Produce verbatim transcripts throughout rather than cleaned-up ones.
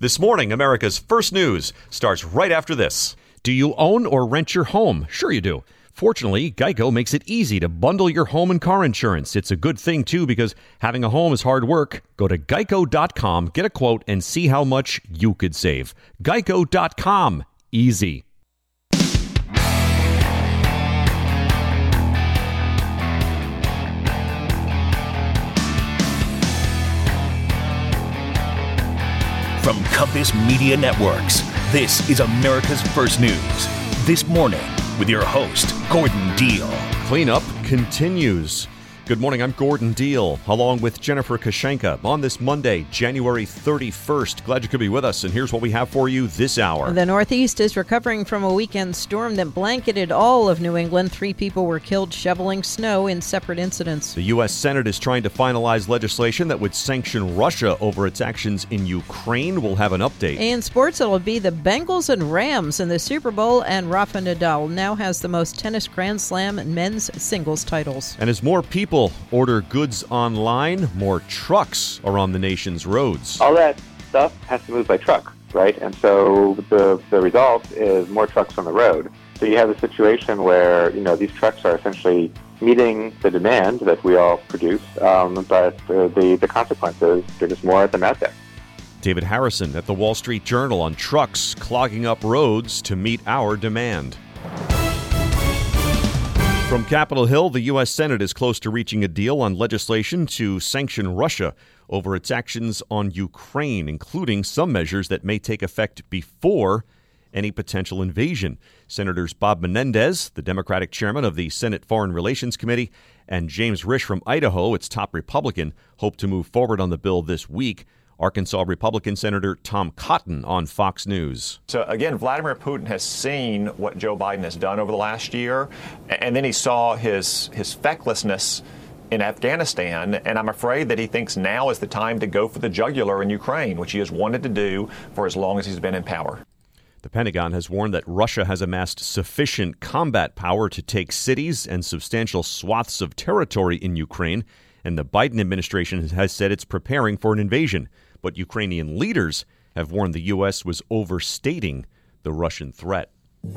This morning, America's First News starts right after this. Do you own or rent your home? Sure you do. Fortunately, Geico makes it easy to bundle your home and car insurance. It's a good thing, too, because having a home is hard work. Go to geico dot com, get a quote, and see how much you could save. geico dot com. Easy. From Compass Media Networks, this is America's First News. This morning, with your host, Gordon Deal. Cleanup continues. Good morning, I'm Gordon Deal, along with Jennifer Kashenka on this Monday, January thirty-first. Glad you could be with us, and here's what we have for you this hour. The Northeast is recovering from a weekend storm that blanketed all of New England. Three people were killed shoveling snow in separate incidents. The U S Senate is trying to finalize legislation that would sanction Russia over its actions in Ukraine. We'll have an update. In sports, it'll be the Bengals and Rams in the Super Bowl, and Rafa Nadal now has the most tennis Grand Slam and men's singles titles. And as more people order goods online, more trucks are on the nation's roads. All that stuff has to move by truck, right? And so the the result is more trucks on the road. So you have a situation where, you know, these trucks are essentially meeting the demand that we all produce, um, but uh, the, the consequences, there's just more of them out there. David Harrison at the Wall Street Journal on trucks clogging up roads to meet our demand. From Capitol Hill, the U S Senate is close to reaching a deal on legislation to sanction Russia over its actions on Ukraine, including some measures that may take effect before any potential invasion. Senators Bob Menendez, the Democratic chairman of the Senate Foreign Relations Committee, and James Risch from Idaho, its top Republican, hope to move forward on the bill this week. Arkansas Republican Senator Tom Cotton on Fox News. So again, Vladimir Putin has seen what Joe Biden has done over the last year, and then he saw his his fecklessness in Afghanistan, and I'm afraid that he thinks now is the time to go for the jugular in Ukraine, which he has wanted to do for as long as he's been in power. The Pentagon has warned that Russia has amassed sufficient combat power to take cities and substantial swaths of territory in Ukraine, and the Biden administration has said it's preparing for an invasion. But Ukrainian leaders have warned the U S was overstating the Russian threat.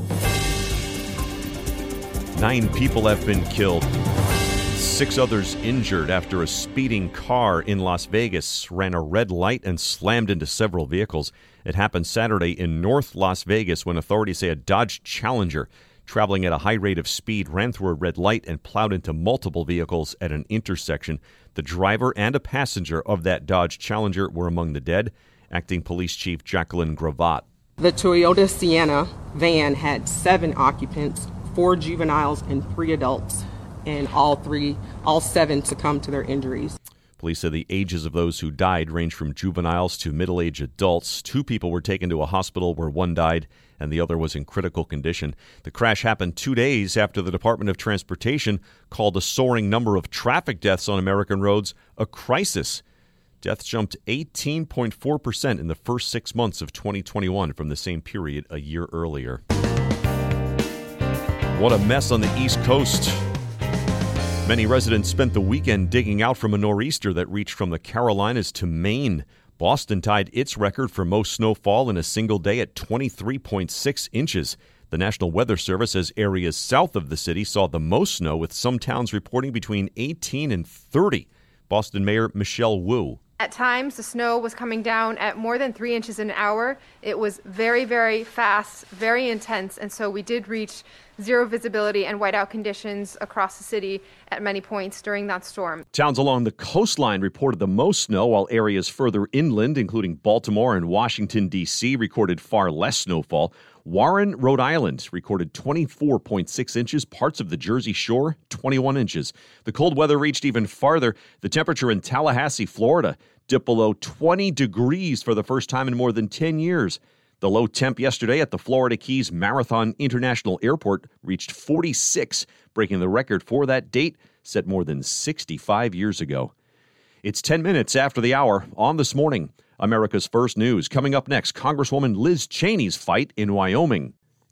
Nine people have been killed. Six others injured after a speeding car in Las Vegas ran a red light and slammed into several vehicles. It happened Saturday in North Las Vegas when authorities say a Dodge Challenger traveling at a high rate of speed ran through a red light and plowed into multiple vehicles at an intersection. The driver and a passenger of that Dodge Challenger were among the dead. Acting Police Chief Jacqueline Gravatt. The Toyota Sienna van had seven occupants, four juveniles and three adults, and all three, all seven succumbed to their injuries. Police said the ages of those who died range from juveniles to middle-aged adults. Two people were taken to a hospital where one died and the other was in critical condition. The crash happened two days after the Department of Transportation called a soaring number of traffic deaths on American roads a crisis. Deaths jumped eighteen point four percent in the first six months of twenty twenty-one from the same period a year earlier. What a mess on the East Coast. Many residents spent the weekend digging out from a nor'easter that reached from the Carolinas to Maine. Boston tied its record for most snowfall in a single day at twenty-three point six inches. The National Weather Service says areas south of the city saw the most snow, with some towns reporting between eighteen and thirty. Boston Mayor Michelle Wu. At times, the snow was coming down at more than three inches an hour. It was very, very fast, very intense, and so we did reach zero visibility and whiteout conditions across the city at many points during that storm. Towns along the coastline reported the most snow, while areas further inland, including Baltimore and Washington, D C, recorded far less snowfall. Warren, Rhode Island, recorded twenty-four point six inches. Parts of the Jersey Shore, twenty-one inches. The cold weather reached even farther. The temperature in Tallahassee, Florida, dipped below twenty degrees for the first time in more than ten years. The low temp yesterday at the Florida Keys Marathon International Airport reached forty-six, breaking the record for that date set more than sixty-five years ago. It's ten minutes after the hour on This Morning. America's First News. Coming up next, Congresswoman Liz Cheney's fight in Wyoming.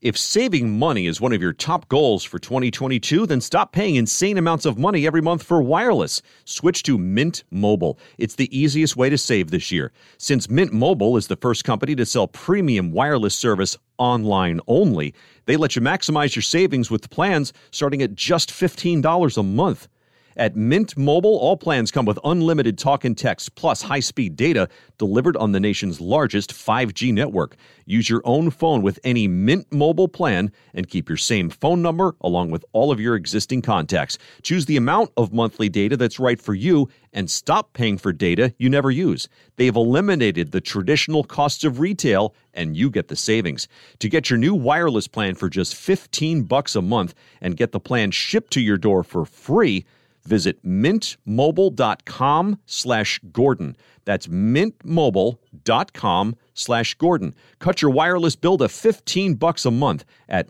If saving money is one of your top goals for twenty twenty-two, then stop paying insane amounts of money every month for wireless. Switch to Mint Mobile. It's the easiest way to save this year. Since Mint Mobile is the first company to sell premium wireless service online only, they let you maximize your savings with plans starting at just fifteen dollars a month. At Mint Mobile, all plans come with unlimited talk and text plus high-speed data delivered on the nation's largest five G network. Use your own phone with any Mint Mobile plan and keep your same phone number along with all of your existing contacts. Choose the amount of monthly data that's right for you and stop paying for data you never use. They've eliminated the traditional costs of retail and you get the savings. To get your new wireless plan for just fifteen bucks a month and get the plan shipped to your door for free, visit mintmobile.com slash Gordon. That's mintmobile.com slash Gordon. Cut your wireless bill to fifteen bucks a month at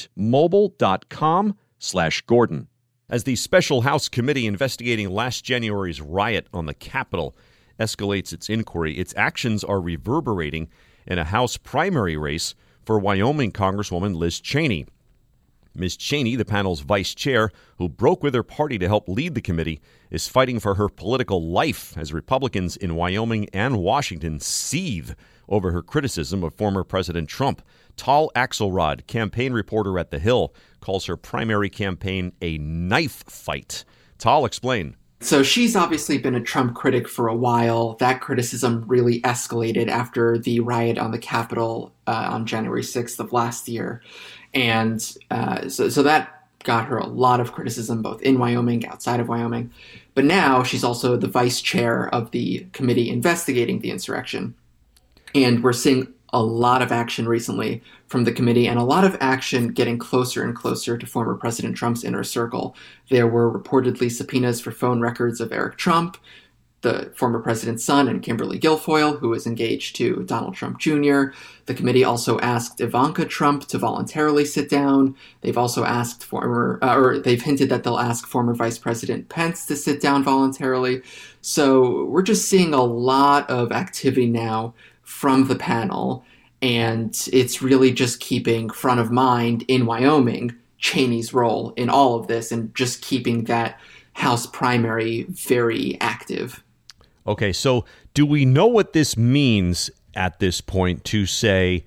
mintmobile.com slash Gordon. As the special House committee investigating last January's riot on the Capitol escalates its inquiry, its actions are reverberating in a House primary race for Wyoming Congresswoman Liz Cheney. Miz Cheney, the panel's vice chair, who broke with her party to help lead the committee, is fighting for her political life as Republicans in Wyoming and Washington seethe over her criticism of former President Trump. Tal Axelrod, campaign reporter at The Hill, calls her primary campaign a knife fight. Tal, explain. So she's obviously been a Trump critic for a while. That criticism really escalated after the riot on the Capitol uh, on January sixth of last year. And uh, so, so that got her a lot of criticism, both in Wyoming, outside of Wyoming. But now she's also the vice chair of the committee investigating the insurrection. And we're seeing a lot of action recently from the committee and a lot of action getting closer and closer to former President Trump's inner circle. There were reportedly subpoenas for phone records of Eric Trump, the former president's son, and Kimberly Guilfoyle, who was engaged to Donald Trump Junior The committee also asked Ivanka Trump to voluntarily sit down. They've also asked former, uh, or they've hinted that they'll ask former Vice President Pence to sit down voluntarily. So we're just seeing a lot of activity now from the panel, and it's really just keeping front of mind in Wyoming Cheney's role in all of this and just keeping that House primary very active. Okay, so do we know what this means at this point to say,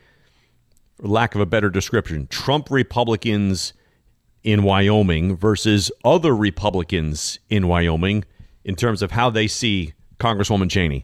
lack of a better description, Trump Republicans in Wyoming versus other Republicans in Wyoming in terms of how they see Congresswoman Cheney?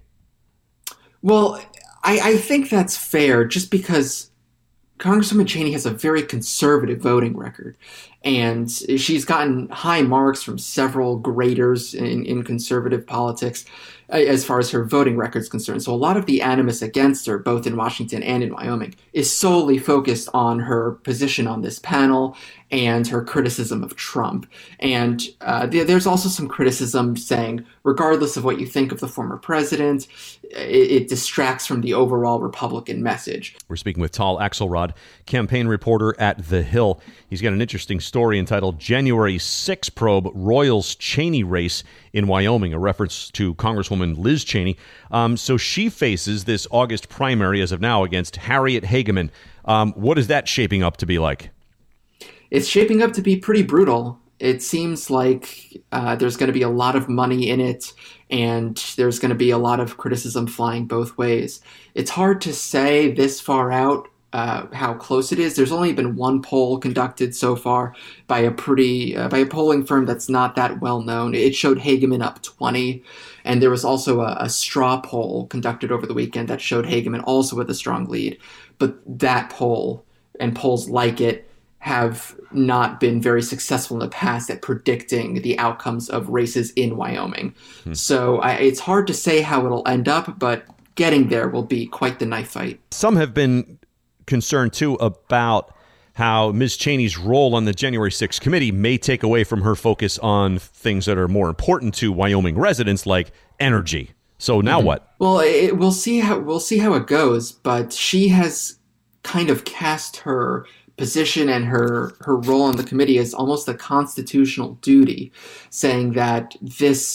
Well, I, I think that's fair just because Congresswoman Cheney has a very conservative voting record, and she's gotten high marks from several graders in, in conservative politics as far as her voting record is concerned. So a lot of the animus against her, both in Washington and in Wyoming, is solely focused on her position on this panel and her criticism of Trump. And uh, there's also some criticism saying, regardless of what you think of the former president, it, it distracts from the overall Republican message. We're speaking with Tal Axelrod, campaign reporter at The Hill. He's got an interesting story entitled January sixth Probe Royals Cheney Race in Wyoming, a reference to Congresswoman Liz Cheney. Um, so she faces this August primary as of now against Harriet Hageman. Um, what is that shaping up to be like? It's shaping up to be pretty brutal. It seems like uh, there's going to be a lot of money in it, and there's going to be a lot of criticism flying both ways. It's hard to say this far out uh, how close it is. There's only been one poll conducted so far by a pretty uh, by a polling firm that's not that well known. It showed Hageman up twenty, and there was also a, a straw poll conducted over the weekend that showed Hageman also with a strong lead. But that poll and polls like it have not been very successful in the past at predicting the outcomes of races in Wyoming. Hmm. So I, it's hard to say how it'll end up, but getting there will be quite the knife fight. Some have been concerned, too, about how Miz Cheney's role on the January sixth committee may take away from her focus on things that are more important to Wyoming residents, like energy. So now mm-hmm. what? Well, it, we'll see how we'll see how it goes, but she has kind of cast her position and her, her role on the committee as almost a constitutional duty, saying that this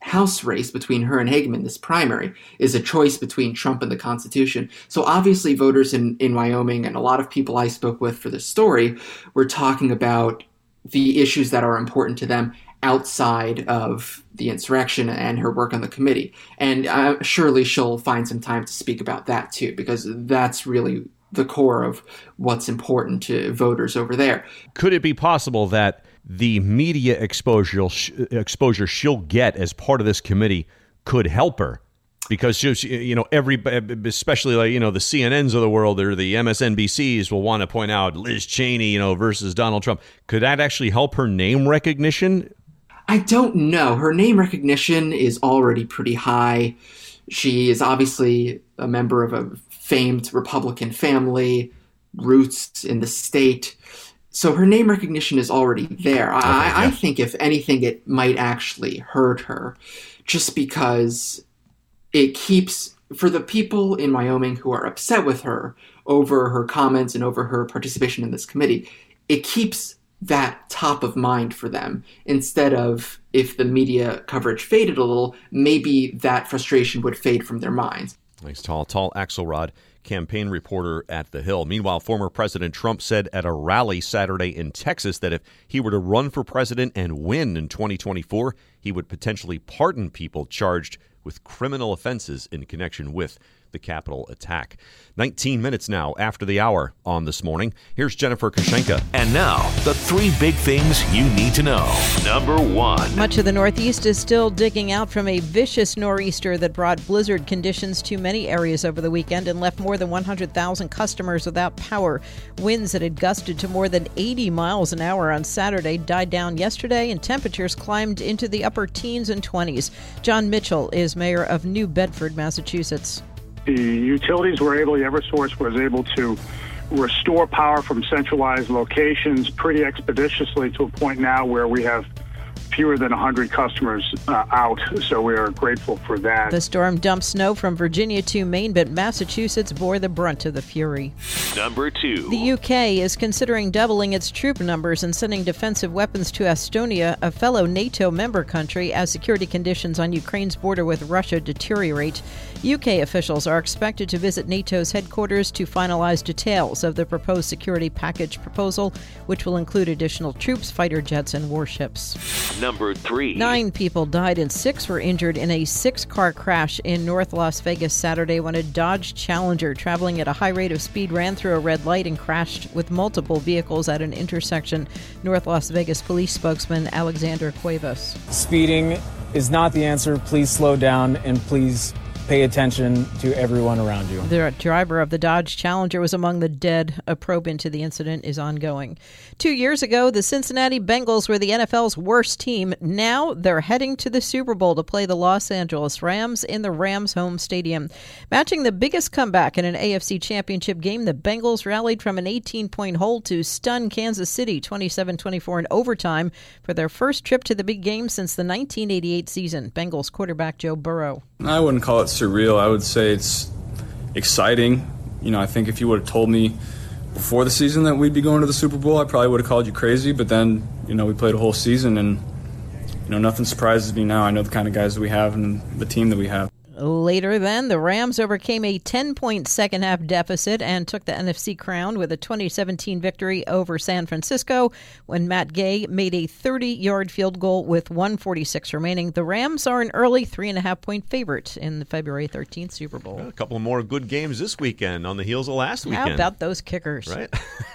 House race between her and Hageman, this primary, is a choice between Trump and the Constitution. So obviously voters in, in Wyoming and a lot of people I spoke with for this story were talking about the issues that are important to them outside of the insurrection and her work on the committee. And uh, surely she'll find some time to speak about that too, because that's really the core of what's important to voters over there. Could it be possible that the media exposure exposure she'll get as part of this committee could help her? Because, you know, every, especially like, you know, the C N Ns of the world or the M S N B Cs will want to point out Liz Cheney, you know, versus Donald Trump. Could that actually help her name recognition? I don't know. Her name recognition is already pretty high. She is obviously a member of a famed Republican family, roots in the state. So her name recognition is already there. I, okay, yeah. I think, if anything, it might actually hurt her, just because it keeps, for the people in Wyoming who are upset with her over her comments and over her participation in this committee, it keeps that top of mind for them, instead of, if the media coverage faded a little, maybe that frustration would fade from their minds. Thanks, Tal. Tal Axelrod, campaign reporter at The Hill. Meanwhile, former President Trump said at a rally Saturday in Texas that if he were to run for president and win in twenty twenty-four, he would potentially pardon people charged with criminal offenses in connection with the Capitol attack. nineteen minutes now after the hour on This Morning. Here's Jennifer Kushenka. And now, the three big things you need to know. Number one. Much of the Northeast is still digging out from a vicious nor'easter that brought blizzard conditions to many areas over the weekend and left more than one hundred thousand customers without power. Winds that had gusted to more than eighty miles an hour on Saturday died down yesterday, and temperatures climbed into the upper teens and twenties. John Mitchell is mayor of New Bedford, Massachusetts. The utilities were able, Eversource was able to restore power from centralized locations pretty expeditiously to a point now where we have fewer than one hundred customers uh, out, so we are grateful for that. The storm dumped snow from Virginia to Maine, but Massachusetts bore the brunt of the fury. Number two. The U K is considering doubling its troop numbers and sending defensive weapons to Estonia, a fellow NATO member country, as security conditions on Ukraine's border with Russia deteriorate. U K officials are expected to visit NATO's headquarters to finalize details of the proposed security package proposal, which will include additional troops, fighter jets, and warships. Number three. Nine people died and six were injured in a six-car crash in North Las Vegas Saturday when a Dodge Challenger traveling at a high rate of speed ran through a red light and crashed with multiple vehicles at an intersection. North Las Vegas police spokesman Alexander Cuevas. Speeding is not the answer. Please slow down and please pay attention to everyone around you. The driver of the Dodge Challenger was among the dead. A probe into the incident is ongoing. Two years ago, the Cincinnati Bengals were the N F L's worst team. Now they're heading to the Super Bowl to play the Los Angeles Rams in the Rams' home stadium. Matching the biggest comeback in an A F C championship game, the Bengals rallied from an eighteen-point hole to stun Kansas City twenty-seven twenty-four in overtime for their first trip to the big game since the nineteen eighty-eight season. Bengals quarterback Joe Burrow. I wouldn't call it surreal. I would say it's exciting. You know, I think if you would have told me before the season that we'd be going to the Super Bowl, I probably would have called you crazy. But then, you know, we played a whole season, and, you know, nothing surprises me now. I know the kind of guys that we have and the team that we have. Later then, the Rams overcame a ten-point second-half deficit and took the N F C crown with a twenty seventeen victory over San Francisco when Matt Gay made a thirty-yard field goal with one forty-six remaining. The Rams are an early three-and-a-half-point favorite in the February thirteenth Super Bowl. A couple more good games this weekend on the heels of last weekend. How about those kickers? Right?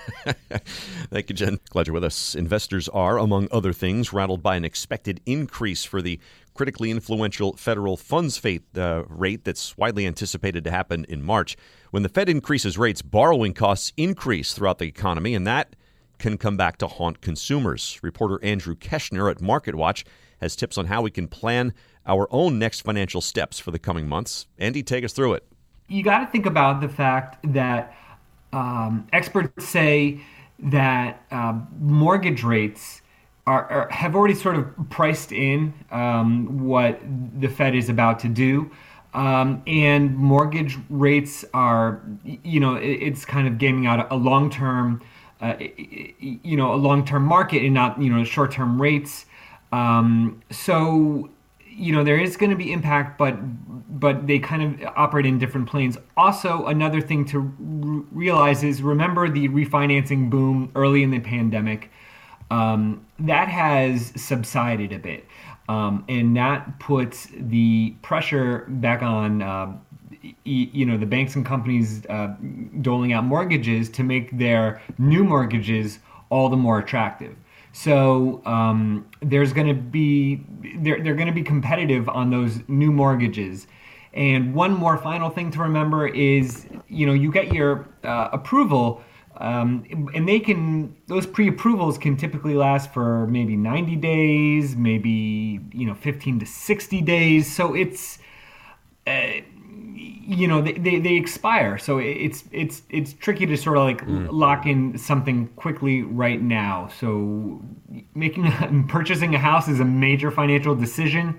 Thank you, Jen. Glad you're with us. Investors are, among other things, rattled by an expected increase for the critically influential federal funds fate, uh, rate that's widely anticipated to happen in March. When the Fed increases rates, borrowing costs increase throughout the economy, and that can come back to haunt consumers. Reporter Andrew Keshner at MarketWatch has tips on how we can plan our own next financial steps for the coming months. Andy, take us through it. You got to think about the fact that um, experts say that uh, mortgage rates Are, are, have already sort of priced in um, what the Fed is about to do. Um, and mortgage rates are, you know, it, it's kind of gaming out a long-term, uh, you know, a long-term market and not, you know, short-term rates. Um, so, you know, there is going to be impact, but but they kind of operate in different planes. Also, another thing to r- realize is remember the refinancing boom early in the pandemic. Um, that has subsided a bit, um, and that puts the pressure back on, uh, y- you know, the banks and companies uh, doling out mortgages to make their new mortgages all the more attractive. So um, there's going to be they're they're going to be competitive on those new mortgages. And one more final thing to remember is, you know, you get your uh, approval. Um, and they can, those pre-approvals can typically last for maybe ninety days, maybe, you know, fifteen to sixty days. So it's, uh, you know, they, they, they expire. So it's, it's, it's tricky to sort of like mm. lock in something quickly right now. So making, purchasing a house is a major financial decision.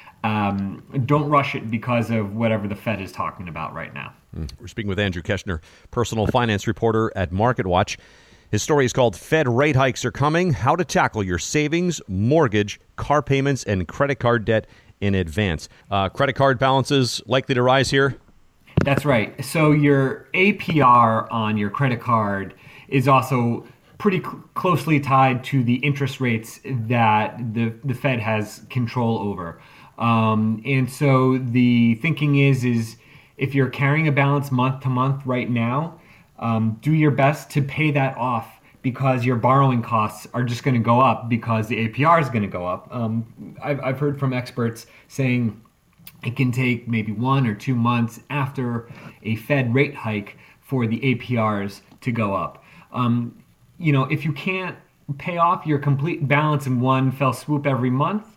Um, don't rush it because of whatever the Fed is talking about right now. We're speaking with Andrew Keshner, personal finance reporter at MarketWatch. His story is called Fed Rate Hikes Are Coming, How to Tackle Your Savings, Mortgage, Car Payments, and Credit Card Debt in Advance. Uh, credit card balances likely to rise here? That's right. So your A P R on your credit card is also pretty cl- closely tied to the interest rates that the, the Fed has control over. Um, and so the thinking is, is if you're carrying a balance month to month right now, um, do your best to pay that off because your borrowing costs are just going to go up because the A P R is going to go up. Um, I've, I've heard from experts saying it can take maybe one or two months after a Fed rate hike for the A P Rs to go up. Um, you know, if you can't pay off your complete balance in one fell swoop every month,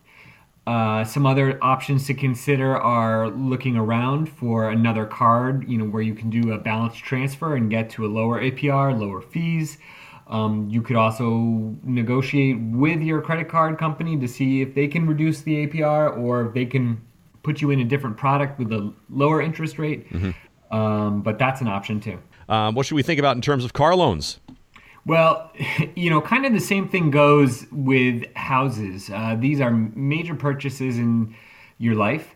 Uh, some other options to consider are looking around for another card, you know, where you can do a balance transfer and get to a lower A P R, lower fees. Um, you could also negotiate with your credit card company to see if they can reduce the A P R or if they can put you in a different product with a lower interest rate. Mm-hmm. Um, but that's an option too. Um, what should we think about in terms of car loans? Well, you know, kind of the same thing goes with houses. Uh, these are major purchases in your life,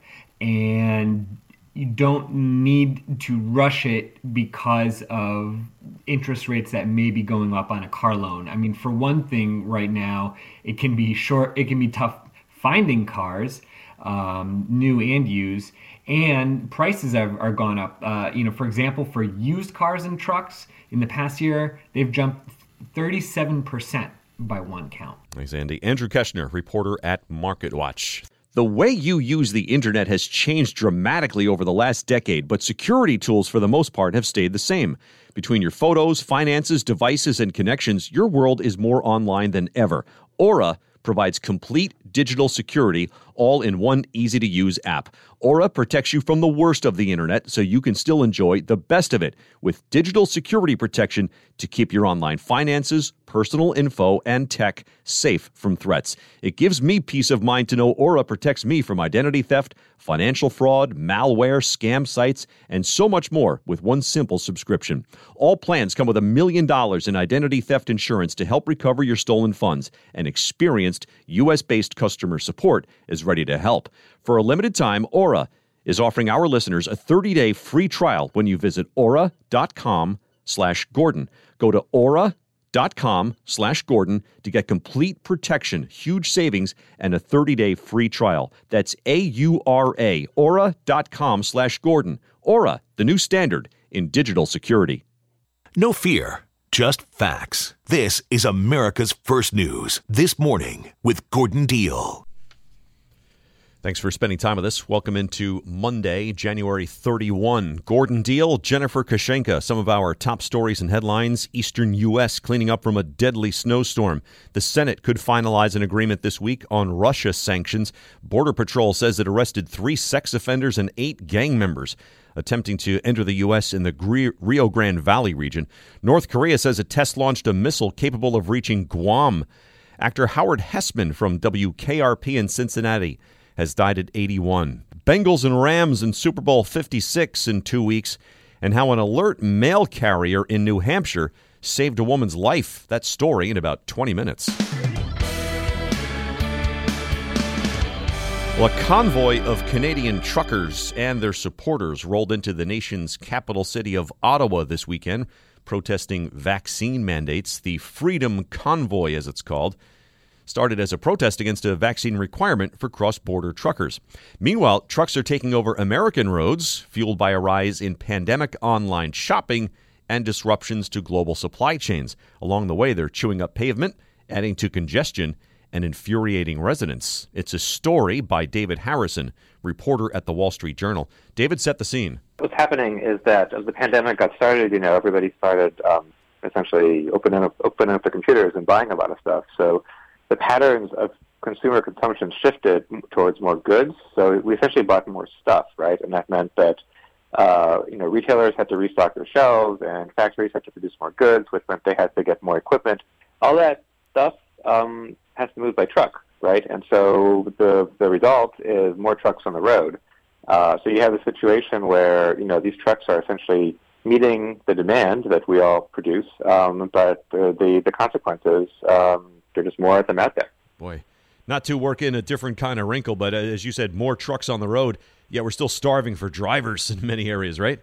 and you don't need to rush it because of interest rates that may be going up on a car loan. I mean, for one thing, right now, it can be short. It can be tough finding cars, um, new and used, and prices have are gone up. Uh, you know, for example, for used cars and trucks in the past year, they've jumped thirty-seven percent by one count. Thanks, Andy. Andrew Keshner, reporter at MarketWatch. The way you use the internet has changed dramatically over the last decade, but security tools for the most part have stayed the same. Between your photos, finances, devices, and connections, your world is more online than ever. Aura provides complete digital security all in one easy-to-use app. Aura protects you from the worst of the internet so you can still enjoy the best of it with digital security protection to keep your online finances, personal info, and tech safe from threats. It gives me peace of mind to know Aura protects me from identity theft, financial fraud, malware, scam sites, and so much more with one simple subscription. All plans come with a million dollars in identity theft insurance to help recover your stolen funds, and experienced U S-based customer support is ready to help. For a limited time, Aura is offering our listeners a thirty-day free trial when you visit aura.com slash Gordon. Go to aura.com slash Gordon to get complete protection, huge savings, and a thirty-day free trial. That's A U R A, aura.com slash Gordon. Aura, the new standard in digital security. No fear, just facts. This is America's First News, This Morning with Gordon Deal. Thanks for spending time with us. Welcome into Monday, January thirty-first. Gordon Deal, Jennifer Kashenka, some of our top stories and headlines. Eastern U S cleaning up from a deadly snowstorm. The Senate could finalize an agreement this week on Russia sanctions. Border Patrol says it arrested three sex offenders and eight gang members attempting to enter the U S in the Rio Grande Valley region. North Korea says it test-launched a missile capable of reaching Guam. Actor Howard Hessman from W K R P in Cincinnati has died at eighty-one. Bengals and Rams in Super Bowl fifty-six in two weeks, and how an alert mail carrier in New Hampshire saved a woman's life. That story in about twenty minutes. Well, a convoy of Canadian truckers and their supporters rolled into the nation's capital city of Ottawa this weekend, protesting vaccine mandates. The Freedom Convoy, as it's called, started as a protest against a vaccine requirement for cross-border truckers. Meanwhile, trucks are taking over American roads, fueled by a rise in pandemic online shopping and disruptions to global supply chains. Along the way, they're chewing up pavement, adding to congestion and infuriating residents. It's a story by David Harrison, reporter at the Wall Street Journal. David, set the scene. What's happening is that as the pandemic got started, you know, everybody started um, essentially opening up, opening up the computers and buying a lot of stuff. So the patterns of consumer consumption shifted towards more goods. So we essentially bought more stuff, right? And that meant that uh, you know, retailers had to restock their shelves and factories had to produce more goods, which meant they had to get more equipment. All that stuff um, has to move by truck, right? And so the the result is more trucks on the road. Uh, so you have a situation where, you know, these trucks are essentially meeting the demand that we all produce, um, but the, the, the consequences, um, there are just more of them out there. Boy, not to work in a different kind of wrinkle, but as you said, more trucks on the road, yet we're still starving for drivers in many areas, right?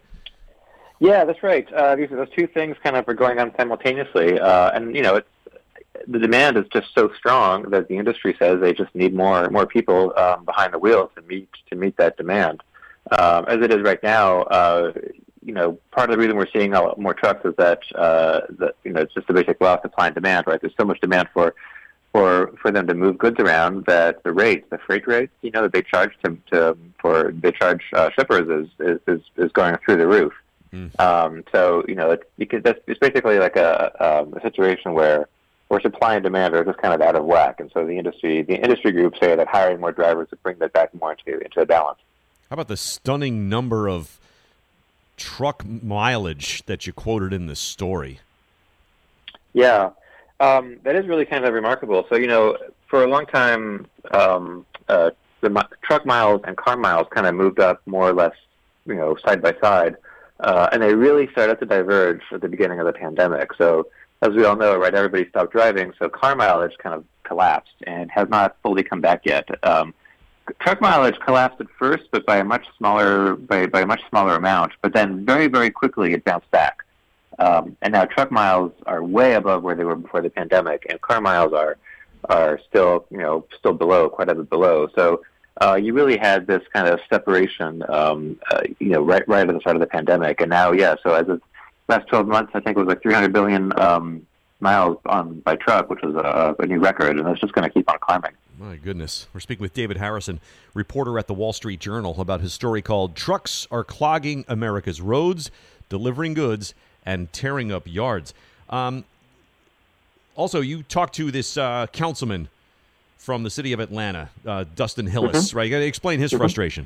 Yeah, that's right. Uh, these, those two things kind of are going on simultaneously. Uh, and, you know, it's, the demand is just so strong that the industry says they just need more more people um, behind the wheel to meet to meet that demand. Um, as it is right now, uh, you know, part of the reason we're seeing a lot more trucks is that uh, that you know it's just the basic law of supply and demand, right? There's so much demand for for for them to move goods around that the rates, the freight rates, you know, that they charge to, to for they charge uh, shippers is, is is going through the roof. Mm. Um, so you know, it's because that's it's basically like a, um, a situation where. where supply and demand are just kind of out of whack. And so the industry the industry groups say that hiring more drivers would bring that back more into, into a balance. How about the stunning number of truck mileage that you quoted in the story? Yeah, um, that is really kind of remarkable. So, you know, for a long time, um, uh, the mi- truck miles and car miles kind of moved up more or less, you know, side by side. Uh, and they really started to diverge at the beginning of the pandemic. So, as we all know, right, everybody stopped driving, so car mileage kind of collapsed and has not fully come back yet. Um, truck mileage collapsed at first, but by a much smaller by, by a much smaller amount. But then very, very quickly it bounced back. Um, and now truck miles are way above where they were before the pandemic, and car miles are are still, you know, still below, quite a bit below. So uh, you really had this kind of separation, um, uh, you know, right right at the start of the pandemic, and now, yeah. So as of last twelve months, I think it was like three hundred billion um, miles on by truck, which was a, a new record, and it's just going to keep on climbing. My goodness. We're speaking with David Harrison, reporter at the Wall Street Journal, about his story called Trucks Are Clogging America's Roads, Delivering Goods, and Tearing Up Yards. Um, also, you talked to this uh, councilman from the city of Atlanta, uh, Dustin Hillis, mm-hmm. right? You got to explain his mm-hmm. frustration.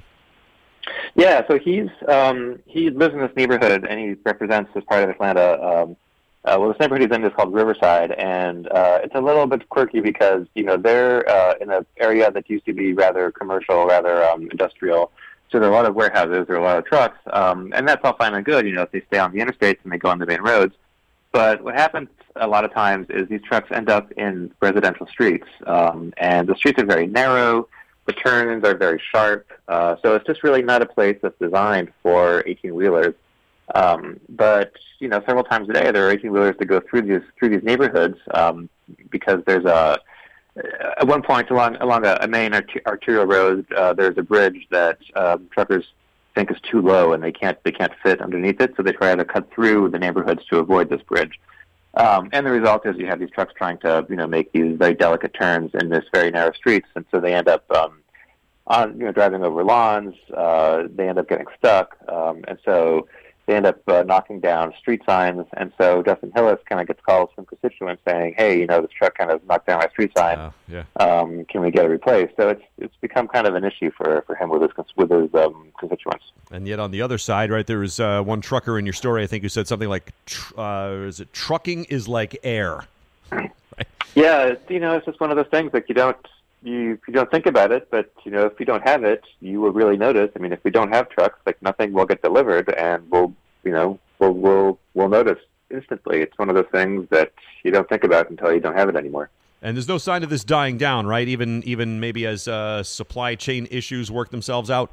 Yeah, so he's um, he lives in this neighborhood, and he represents this part of Atlanta. Um, uh, well, this neighborhood he's in is called Riverside, and uh, it's a little bit quirky because, you know, they're uh, in an area that used to be rather commercial, rather um, industrial. So there are a lot of warehouses, there are a lot of trucks, um, and that's all fine and good, you know, if they stay on the interstates and they go on the main roads. But what happens a lot of times is these trucks end up in residential streets, um, and the streets are very narrow. The turns are very sharp, uh, so it's just really not a place that's designed for eighteen-wheelers. Um, but you know, several times a day there are eighteen-wheelers that go through these through these neighborhoods um, because there's a at one point along along a, a main arter- arterial road uh, there's a bridge that um, truckers think is too low and they can't they can't fit underneath it, so they try to cut through the neighborhoods to avoid this bridge. Um, and the result is you have these trucks trying to, you know, make these very delicate turns in this very narrow streets, and so they end up um, on, you know, driving over lawns. Uh, they end up getting stuck, um, and so they end up uh, knocking down street signs. And so Dustin Hillis kind of gets calls from constituents saying, "Hey, you know, this truck kind of knocked down my street sign. Uh, yeah. Um, can we get it replaced?" So it's it's become kind of an issue for, for him with his with his um, constituents. And yet on the other side, right, there was uh, one trucker in your story, I think, who said something like, tr- uh, is it trucking is like air? Right? Yeah, it's, you know, it's just one of those things that you don't, you, you don't think about it, but, you know, if you don't have it, you will really notice. I mean, if we don't have trucks, like nothing will get delivered, and we'll, you know, we'll, we'll, we'll notice instantly. It's one of those things that you don't think about until you don't have it anymore. And there's no sign of this dying down, right? Even even maybe as uh, supply chain issues work themselves out?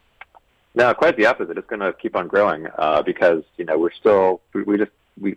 No, quite the opposite. It's going to keep on growing uh, because, you know, we're still, we, we just, we,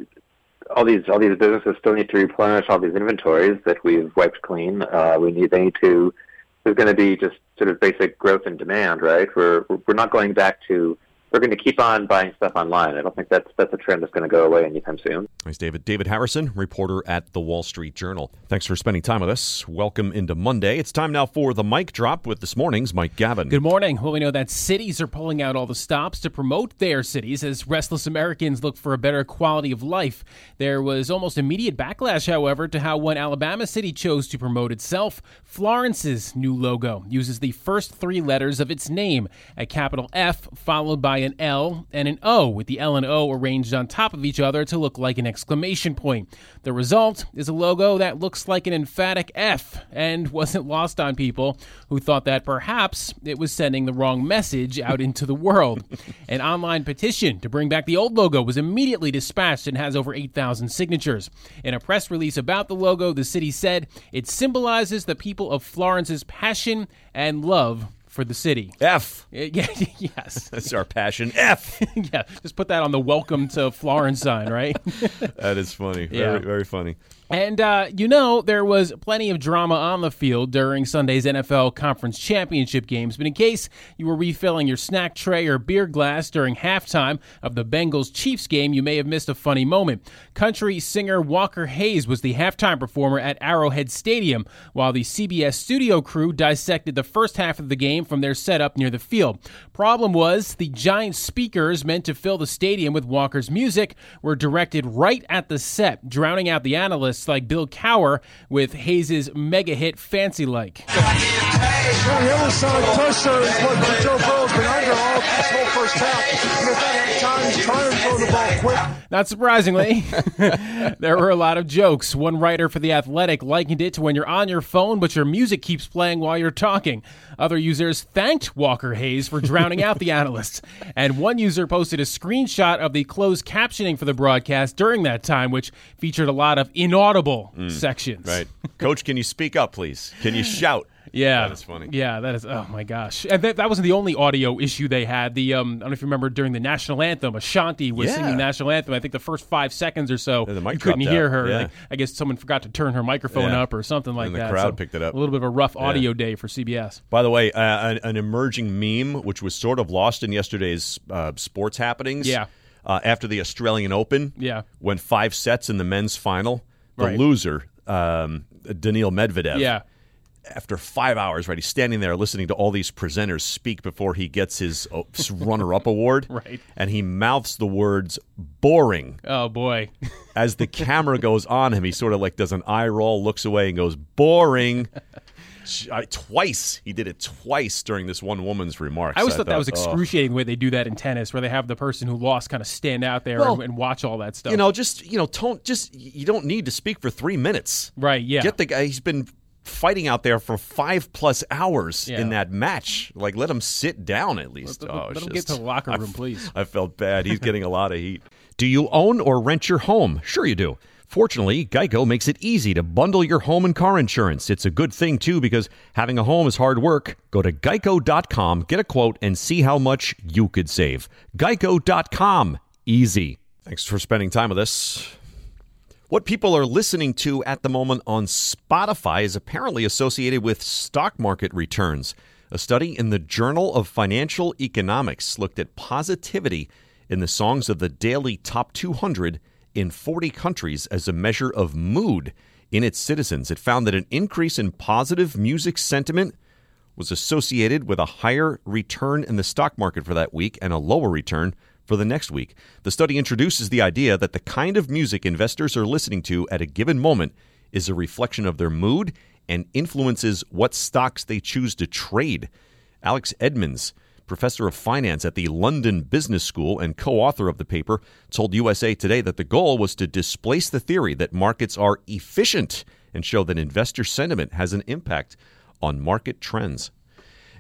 all these all these businesses still need to replenish all these inventories that we've wiped clean. Uh, we need, they need to, there's going to be just sort of basic growth in demand, right? We're, we're not going back to, we're going to keep on buying stuff online. I don't think that's that's a trend that's going to go away anytime soon. Thanks, David. David Harrison, reporter at The Wall Street Journal. Thanks for spending time with us. Welcome into Monday. It's time now for the Mic Drop with this morning's Mike Gavin. Good morning. Well, we know that cities are pulling out all the stops to promote their cities as restless Americans look for a better quality of life. There was almost immediate backlash, however, to how one Alabama city chose to promote itself. Florence's new logo uses the first three letters of its name, a capital F followed by an L and an O, with the L and O arranged on top of each other to look like an exclamation point. The result is a logo that looks like an emphatic F and wasn't lost on people who thought that perhaps it was sending the wrong message out into the world. An online petition to bring back the old logo was immediately dispatched and has over eight thousand signatures. In a press release about the logo, the city said it symbolizes the people of Florence's passion and love for the city. F. Yeah, yes. That's our passion. F. Yeah, just put that on the welcome to Florence sign, right? That is funny. Yeah. Very, very funny. And, uh, you know, there was plenty of drama on the field during Sunday's N F L Conference Championship games. But in case you were refilling your snack tray or beer glass during halftime of the Bengals-Chiefs game, you may have missed a funny moment. Country singer Walker Hayes was the halftime performer at Arrowhead Stadium, while the C B S studio crew dissected the first half of the game from their setup near the field. Problem was, the giant speakers meant to fill the stadium with Walker's music were directed right at the set, drowning out the analysts like Bill Cowher with Hayes' mega hit Fancy Like. Hey, the other side pressure is what Joe Burrow's been under all this whole first half. And if that had time, he's trying to throw the ball quick. Not surprisingly, there were a lot of jokes. One writer for The Athletic likened it to when you're on your phone, but your music keeps playing while you're talking. Other users thanked Walker Hayes for drowning out the analysts. And one user posted a screenshot of the closed captioning for the broadcast during that time, which featured a lot of inaudible mm, sections. Right. Coach, can you speak up, please? Can you shout? Yeah. That is funny. Yeah, that is, oh my gosh. And that, that wasn't the only audio issue they had. The um, I don't know if you remember during the national anthem, Ashanti was yeah. singing national anthem. I think the first five seconds or so, yeah, the mic you couldn't dropped hear out. her. Yeah. Like, I guess someone forgot to turn her microphone yeah. up or something like and the that. The crowd so picked it up. A little bit of a rough audio yeah. day for C B S. By the way, uh, an, an emerging meme, which was sort of lost in yesterday's uh, sports happenings. Yeah. Uh, after the Australian Open, yeah. went five sets in the men's final. The right. loser, um, Daniil Medvedev. Yeah. After five hours, right, he's standing there listening to all these presenters speak before he gets his uh, runner-up award. Right. And he mouths the words, boring. Oh, boy. As the camera goes on him, he sort of like does an eye roll, looks away, and goes, boring. I, twice. He did it twice during this one woman's remarks. I always I thought, thought that was oh. excruciating the way they do that in tennis, where they have the person who lost kind of stand out there well, and, and watch all that stuff. You know, just, you know, don't, just, you don't need to speak for three minutes. Right, yeah. Get the guy, he's been fighting out there for five plus hours yeah. in that match. Like, let him sit down at least. Let, oh, let him just, get to the locker room, I, please. I felt bad. He's getting a lot of heat. Do you own or rent your home? Sure you do. Fortunately, Geico makes it easy to bundle your home and car insurance. It's a good thing, too, because having a home is hard work. Go to geico dot com, get a quote, and see how much you could save. geico dot com. Easy. Thanks for spending time with us. What people are listening to at the moment on Spotify is apparently associated with stock market returns. A study in the Journal of Financial Economics looked at positivity in the songs of the daily top two hundred in forty countries as a measure of mood in its citizens. It found that an increase in positive music sentiment was associated with a higher return in the stock market for that week and a lower return for the next week. The study introduces the idea that the kind of music investors are listening to at a given moment is a reflection of their mood and influences what stocks they choose to trade. Alex Edmonds, professor of finance at the London Business School and co-author of the paper, told U S A Today that the goal was to displace the theory that markets are efficient and show that investor sentiment has an impact on market trends.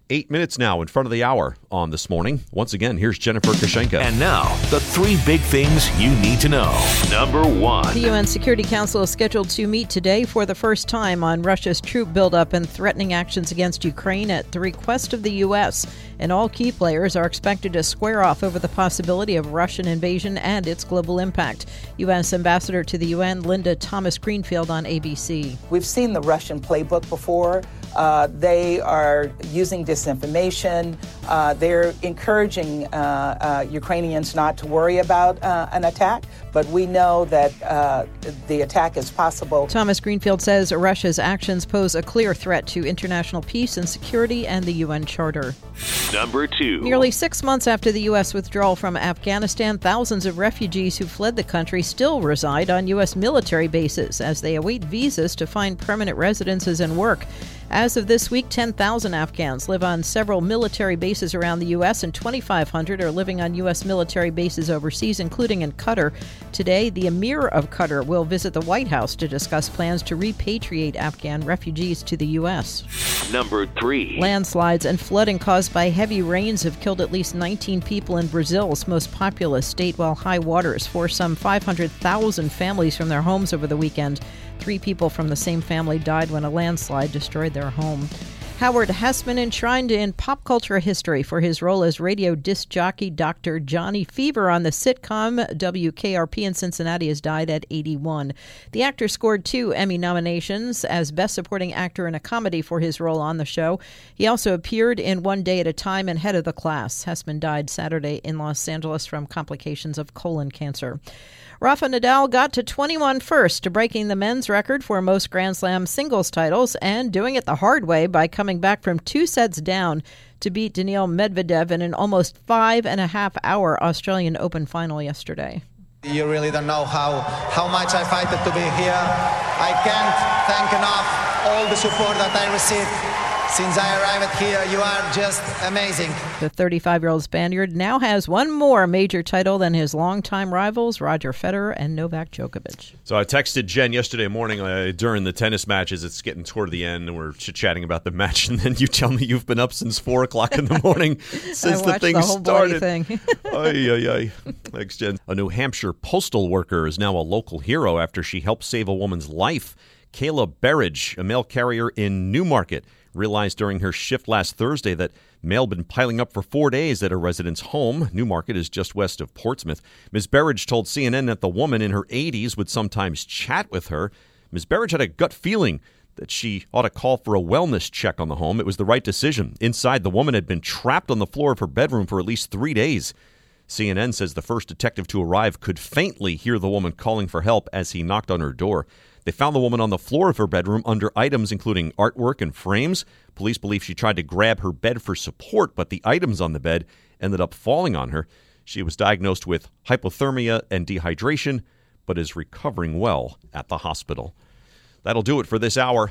Eight minutes now in front of the hour on This Morning. Once again, here's Jennifer Kushenka. And now, the three big things you need to know. Number one. The U N Security Council is scheduled to meet today for the first time on Russia's troop buildup and threatening actions against Ukraine at the request of the U S. And all key players are expected to square off over the possibility of Russian invasion and its global impact. U S Ambassador to the U N, Linda Thomas Greenfield on A B C. We've seen the Russian playbook before. Uh, they are using disinformation. Uh, they're encouraging uh, uh, Ukrainians not to worry about uh, an attack, but we know that uh, the attack is possible. Thomas Greenfield says Russia's actions pose a clear threat to international peace and security and the U N Charter. Number two. Nearly six months after the U S withdrawal from Afghanistan, thousands of refugees who fled the country still reside on U S military bases as they await visas to find permanent residences and work. As of this week, ten thousand Afghans live on several military bases around the U S, and twenty-five hundred are living on U S military bases overseas, including in Qatar. Today, the Emir of Qatar will visit the White House to discuss plans to repatriate Afghan refugees to the U S. Number three. Landslides and flooding caused by heavy rains have killed at least nineteen people in Brazil's most populous state, while high waters forced some five hundred thousand families from their homes over the weekend. Three people from the same family died when a landslide destroyed their home. Howard Hessman enshrined in pop culture history for his role as radio disc jockey Doctor Johnny Fever on the sitcom W K R P in Cincinnati has died at eighty-one. The actor scored two Emmy nominations as Best Supporting Actor in a Comedy for his role on the show. He also appeared in One Day at a Time and Head of the Class. Hessman died Saturday in Los Angeles from complications of colon cancer. Rafa Nadal got to twenty-one first, to breaking the men's record for most Grand Slam singles titles and doing it the hard way by coming back from two sets down to beat Daniil Medvedev in an almost five and a half hour Australian Open final yesterday. You really don't know how, how much I fight to be here. I can't thank enough all the support that I received. Since I arrived here, you are just amazing. The thirty-five-year-old Spaniard now has one more major title than his longtime rivals, Roger Federer and Novak Djokovic. So I texted Jen yesterday morning uh, during the tennis matches. It's getting toward the end, and we're chit-chatting about the match, and then you tell me you've been up since four o'clock in the morning since the thing the whole started. Thing. Ay, ay, ay. Thanks, Jen. A New Hampshire postal worker is now a local hero after she helped save a woman's life. Kayla Berridge, a mail carrier in Newmarket, realized during her shift last Thursday that mail had been piling up for four days at a resident's home. Newmarket is just west of Portsmouth. Miz Berridge told C N N that the woman in her eighties would sometimes chat with her. Miz Berridge had a gut feeling that she ought to call for a wellness check on the home. It was the right decision. Inside, the woman had been trapped on the floor of her bedroom for at least three days. C N N says the first detective to arrive could faintly hear the woman calling for help as he knocked on her door. They found the woman on the floor of her bedroom under items including artwork and frames. Police believe she tried to grab her bed for support, but the items on the bed ended up falling on her. She was diagnosed with hypothermia and dehydration, but is recovering well at the hospital. That'll do it for this hour.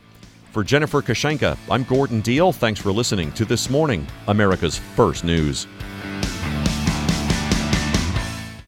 For Jennifer Kushenka, I'm Gordon Deal. Thanks for listening to This Morning, America's First News.